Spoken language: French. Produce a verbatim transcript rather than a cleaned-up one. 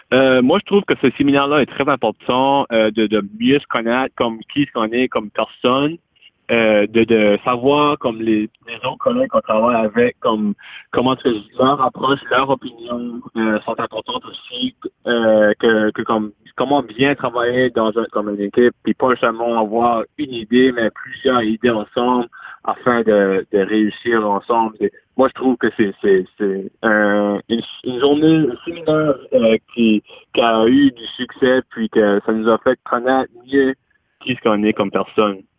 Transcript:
Euh, moi, je trouve que ce séminaire-là est très important euh, de, de mieux se connaître comme qui ce qu'on est comme personne, euh, de, de savoir comme les, les autres collègues qu'on travaille avec, comme comment est-ce que leur approche, leur opinion euh, sont importantes aussi, euh, que, que comme comment bien travailler dans un, comme une équipe, puis pas seulement avoir une idée, mais plusieurs idées ensemble afin de, de réussir ensemble. Et moi, je trouve que c'est c'est c'est un, une, une journée, un séminaire euh, qui qui a eu du succès, puis que ça nous a fait connaître mieux qui ce qu'on est comme personne.